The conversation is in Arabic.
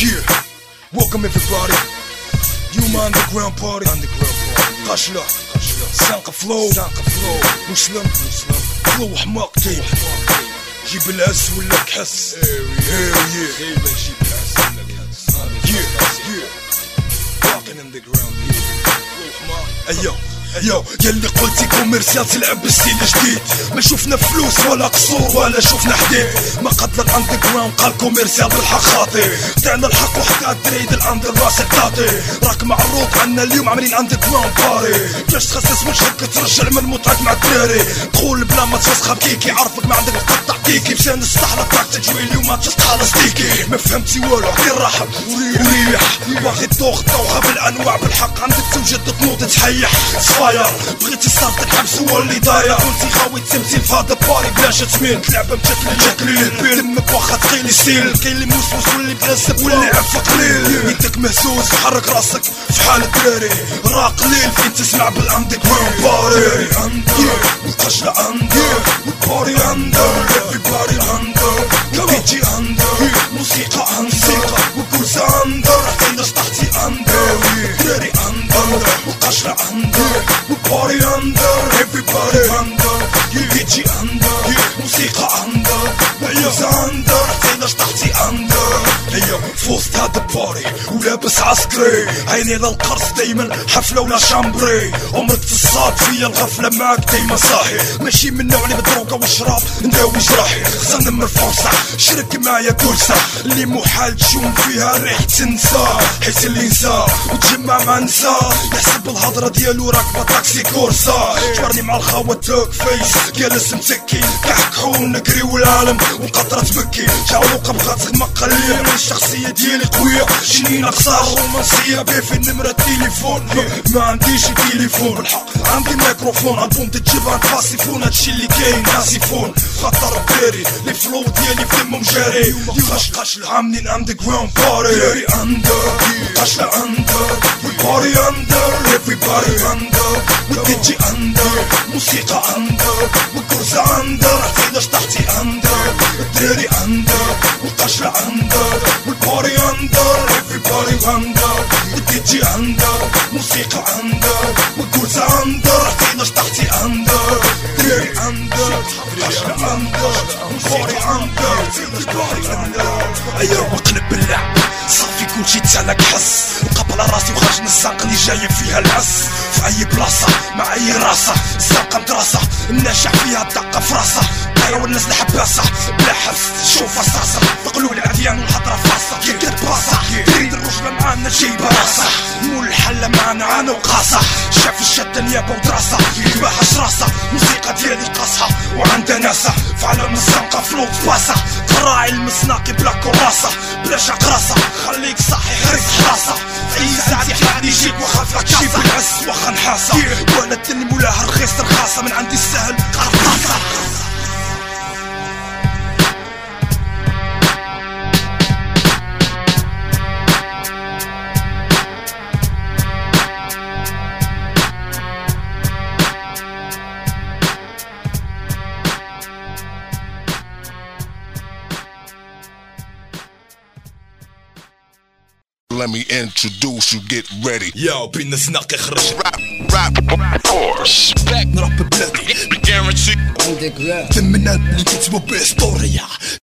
Yeah, welcome everybody. You my underground party. قشلة سانق فلو مسلم فلو حماق تيم. جيب العز ولا كحس. جيب العز ولا كحس. Walking in the ground. أيوه يلي قلتي كوميرسيال تلعب بالستيل جديد. ما شوفنا فلوس ولا قصور ولا شوفنا حديد. ما قتل الاندر جراوند قال كوميرسيال بالحق خاطي. طعنا الحق وحكا تريد الاندر راسك تعطي. راك معروض عنا اليوم عاملين اندر جراوند باري. باش تخصص وجهك ترجع من متعك مع الدراري. دخول بلا ما تفسخ كيكي عرفك ما عندك القطع كيكي. بسان الصحلة تاعك تجويلي وما تخلص ديكي. ما فهمتي والو غير رحب وريح. باغي توخطوها بالانواع بالحق عندك توجد تنوض تحيح. بغيتي صارت الحبس هو اللي ضايع. كنتي خاوي تمثيل في هذا باري بلاش تمين. لعبة متكلين دمك واخا تقيل ستيل. كاين اللي موسوس واللي بلا سب واللي عفا قليل. يدك مهزوز حرك راسك في حال الدراري. راه قليل فين تسمع بالاندر جراوند باري. اندر والقشلة اندر والباري اندر. everybody اندر كويتي اندر موسيقى اندر والكوزة اندر. حتى شطحتي اندر دراري اندر والقشلة اندر والباري اندر. everybody اندر يجي اندر موسيقى اندر والكوزة اندر. حتى شطحتي اندر. هيا فوسط هذا باري ولابس عسكري. عيني للقرص دايما حفلة ولا شامبري. عمرك تصاد فيا الغفلة معاك دايما صاحي. ماشي من نوع اللي بالدروكة والشراب نداوي جراحي. خصنا من الفرصة شرك معايا كرسة اللي محال تشوم فيها ريح تنسى. حيت اللي نسى وتجمع مع نسى يحسب الهضرة ديالو راكبة تاكسي كورسا. جبرني مع الخاوة توك فيس جالس متكي. كحكحون نقري والعالم وقطرة تبكي. جاولوقة بغات تغمق قليل. الشخصية ديالي قوية جنينة قصار رومانسية بيفي نمرة التليفون. ما عنديش تليفون بالحق عندي ميكروفون. البوم تجيبها تفاسيفون. هادشي اللي كاين ناسيفون. خاطر بيري لي فلو ديالي في دمهم جاري. قشلة عاملين اندر جراوند باري. ديري اندر قشلة اندر والباري اندر. everybody اندر والديجي اندر موسيقى اندر والكوزة اندر. حتى شطحتي اندر الدراري اندر والقشلة اندر والباري اندر. everybody اندر والديجي اندر موسيقى اندر والكوزة اندر. حتى شطحتي اندر الدراري اندر والقشلة اندر والباري اندر. everybody اندر. ايوا قلب باللعب صافي كلشي تسالك حس. قبل راسي وخرج من الساق اللي جاي فيها العس. في اي بلاصة مع اي راسة الساقة مدرسة. الناجح فيها الدقة في راسه. دايرة والناس الحباسة بلا حبس شوف رصاصة. تقولوا العديان والحضرة فاصة. كي كتباصة تريد الرجلة معانا جايبة راسة. مول الحلة معانا عانى وقاصة. شاف الشدة نيابة ودراسة. يباها شراسة موسيقى ديالي قاصحة وعندها ناسة. في عالم الزنقة فلوت باسة. تراعي المسناقي بلا كراسة بلا شقراسة. خليك صحي حريص حراسة. في اي ساعة حد يجيك وخاف لك جيب العز واخا نحاسة. ولا تني مولاها رخيص رخاصة من عندي السهل قرطاسة. Let me introduce you, get ready. Yo, بينا سناق يخرج Rap force. نربي بلادي Guarantee. ثمنا اللي كتبوا بإسطورية.